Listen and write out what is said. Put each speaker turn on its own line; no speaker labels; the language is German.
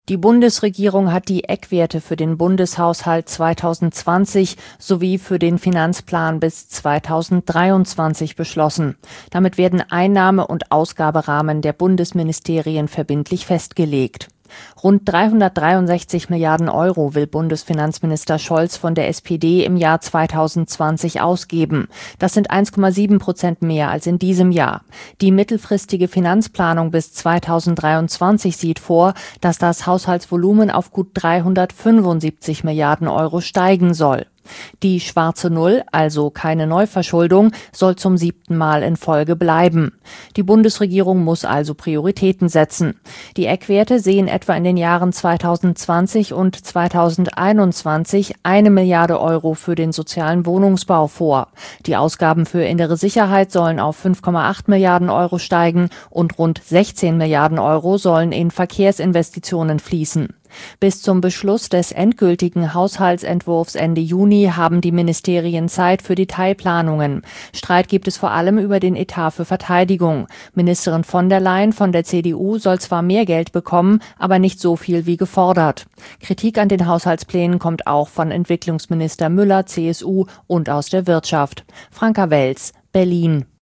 Die Bundesregierung hat die Eckwerte für den Bundeshaushalt 2020 sowie für den Finanzplan bis 2023 beschlossen. Damit werden Einnahme- und Ausgaberahmen der Bundesministerien verbindlich festgelegt. Rund 363 Milliarden Euro will Bundesfinanzminister Scholz von der SPD im Jahr 2020 ausgeben. Das sind 1,7% mehr als in diesem Jahr. Die mittelfristige Finanzplanung bis 2023 sieht vor, dass das Haushaltsvolumen auf gut 375 Milliarden Euro steigen soll. Die schwarze Null, also keine Neuverschuldung, soll zum 7. Mal in Folge bleiben. Die Bundesregierung muss also Prioritäten setzen. Die Eckwerte sehen etwa in den Jahren 2020 und 2021 1 Milliarde Euro für den sozialen Wohnungsbau vor. Die Ausgaben für innere Sicherheit sollen auf 5,8 Milliarden Euro steigen und rund 16 Milliarden Euro sollen in Verkehrsinvestitionen fließen. Bis zum Beschluss des endgültigen Haushaltsentwurfs Ende Juni haben die Ministerien Zeit für Detailplanungen. Streit gibt es vor allem über den Etat für Verteidigung. Ministerin von der Leyen von der CDU soll zwar mehr Geld bekommen, aber nicht so viel wie gefordert. Kritik an den Haushaltsplänen kommt auch von Entwicklungsminister Müller, CSU, und aus der Wirtschaft. Franka Welz, Berlin.